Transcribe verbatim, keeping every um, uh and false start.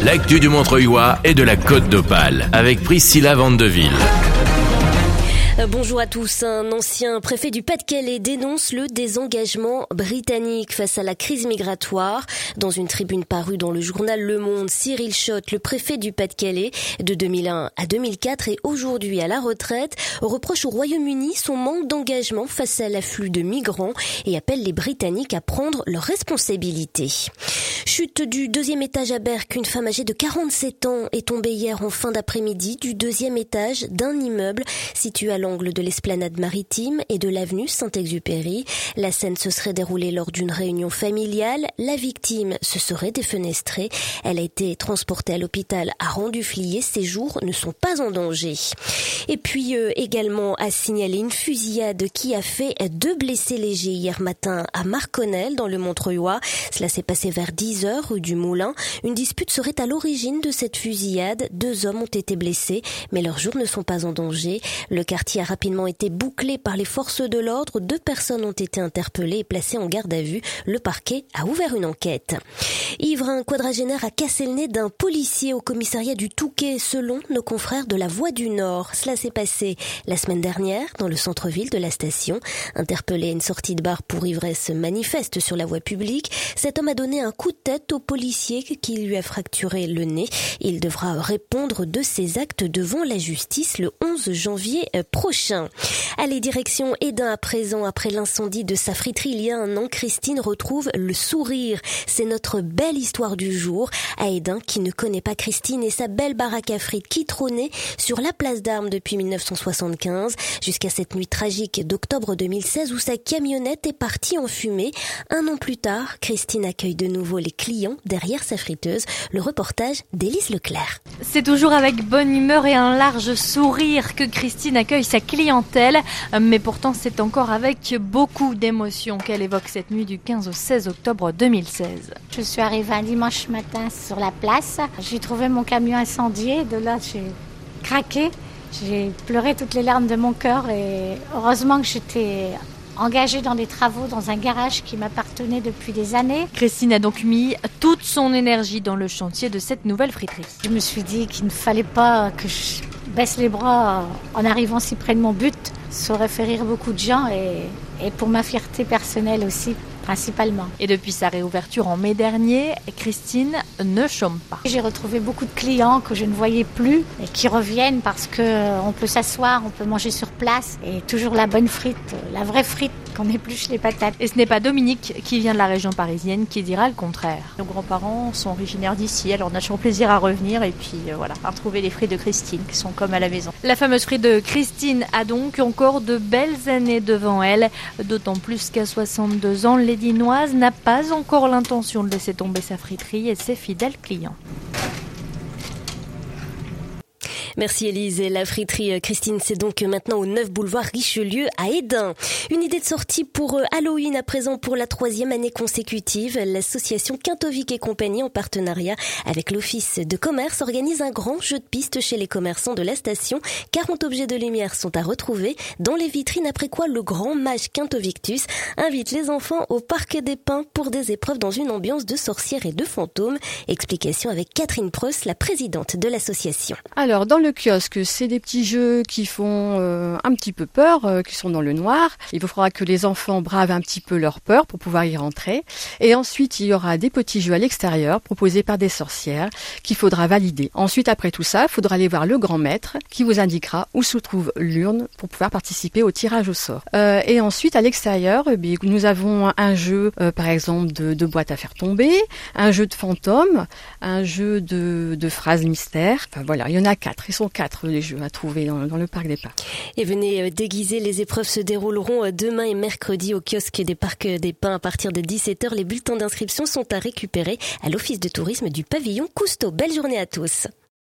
l'actu du Montreuilois et de la Côte d'Opale avec Priscilla Vandeville. Bonjour à tous. Un ancien préfet du Pas-de-Calais dénonce le désengagement britannique face à la crise migratoire. Dans une tribune parue dans le journal Le Monde, Cyril Schott, le préfet du Pas-de-Calais de deux mille un à deux mille quatre et aujourd'hui à la retraite, reproche au Royaume-Uni son manque d'engagement face à l'afflux de migrants et appelle les Britanniques à prendre leurs responsabilités. Chute du deuxième étage à Berck. Une femme âgée de quarante-sept ans est tombée hier en fin d'après-midi du deuxième étage d'un immeuble situé à l'angle de l'esplanade maritime et de l'avenue Saint-Exupéry. La scène se serait déroulée lors d'une réunion familiale. La victime se serait défenestrée. Elle a été transportée à l'hôpital à Rendu-Fliers. Ses jours ne sont pas en danger. Et puis euh, également à signaler une fusillade qui a fait deux blessés légers hier matin à Marconnel dans le Montreuilois. Cela s'est passé vers dix heures rue du Moulin. Une dispute serait à l'origine de cette fusillade. Deux hommes ont été blessés, mais leurs jours ne sont pas en danger. Le quartier a rapidement été bouclé par les forces de l'ordre. Deux personnes ont été interpellées et placées en garde à vue. Le parquet a ouvert une enquête. Ivre, un quadragénaire a cassé le nez d'un policier au commissariat du Touquet, selon nos confrères de la Voix du Nord. Cela s'est passé la semaine dernière dans le centre-ville de la station. Interpellé à une sortie de bar pour ivresse manifeste sur la voie publique, cet homme a donné un coup de tête au policier qui lui a fracturé le nez. Il devra répondre de ses actes devant la justice le onze janvier prochain. Allez, direction Hesdin à présent. Après l'incendie de sa friterie il y a un an, Christine retrouve le sourire. C'est notre belle histoire du jour. À Hesdin, qui ne connaît pas Christine et sa belle baraque à frites qui trônait sur la place d'Armes depuis mille neuf cent soixante-quinze, jusqu'à cette nuit tragique d'octobre deux mille seize où sa camionnette est partie en fumée. Un an plus tard, Christine accueille de nouveau les clients derrière sa friteuse. Le reportage d'Élise Leclerc. C'est toujours avec bonne humeur et un large sourire que Christine accueille sa clientèle, mais pourtant c'est encore avec beaucoup d'émotion qu'elle évoque cette nuit du quinze au seize octobre deux mille seize. Je suis arrivée un dimanche matin sur la place, j'ai trouvé mon camion incendié, de là j'ai craqué, j'ai pleuré toutes les larmes de mon cœur et heureusement que j'étais engagée dans des travaux dans un garage qui m'appartenait depuis des années. Christine a donc mis toute son énergie dans le chantier de cette nouvelle friterie. Je me suis dit qu'il ne fallait pas que je baisse les bras en arrivant si près de mon but. Ça aurait fait rire beaucoup de gens et, et pour ma fierté personnelle aussi, principalement. Et depuis sa réouverture en mai dernier, Christine ne chôme pas. J'ai retrouvé beaucoup de clients que je ne voyais plus et qui reviennent parce qu'on peut s'asseoir, on peut manger sur place et toujours la bonne frite, la vraie frite qu'on épluche les patates. Et ce n'est pas Dominique qui vient de la région parisienne qui dira le contraire. Nos grands-parents sont originaires d'ici, alors on a toujours plaisir à revenir et puis euh, voilà, à retrouver les frites de Christine qui sont comme à la maison. La fameuse frite de Christine a donc encore de belles années devant elle, d'autant plus qu'à soixante-deux ans, l'Hédinoise n'a pas encore l'intention de laisser tomber sa friterie et ses fidèles clients. Merci Élise. Et la friterie Christine, c'est donc maintenant au neuf boulevard Richelieu à Hesdin. Une idée de sortie pour Halloween à présent pour la troisième année consécutive. L'association Quintovic et compagnie en partenariat avec l'Office de commerce organise un grand jeu de piste chez les commerçants de la station. quarante objets de lumière sont à retrouver dans les vitrines, après quoi le grand mage Quintovictus invite les enfants au Parc des Pins pour des épreuves dans une ambiance de sorcières et de fantômes. Explication avec Catherine Preuss, la présidente de l'association. Alors, dans le kiosque, c'est des petits jeux qui font euh, un petit peu peur, euh, qui sont dans le noir. Il faudra que les enfants bravent un petit peu leur peur pour pouvoir y rentrer. Et ensuite, il y aura des petits jeux à l'extérieur proposés par des sorcières qu'il faudra valider. Ensuite, après tout ça, il faudra aller voir le grand maître qui vous indiquera où se trouve l'urne pour pouvoir participer au tirage au sort. Euh, et ensuite, à l'extérieur, eh bien, nous avons un jeu, euh, par exemple, de, de boîte à faire tomber, un jeu de fantômes, un jeu de, de phrases mystères. Enfin voilà, il y en a quatre. Ils sont quatre les jeux à trouver dans, dans le Parc des Pins. Et venez déguiser, les épreuves se dérouleront demain et mercredi au kiosque des Parcs des Pins à partir de dix-sept heures. Les bulletins d'inscription sont à récupérer à l'Office de tourisme du pavillon Cousteau. Belle journée à tous.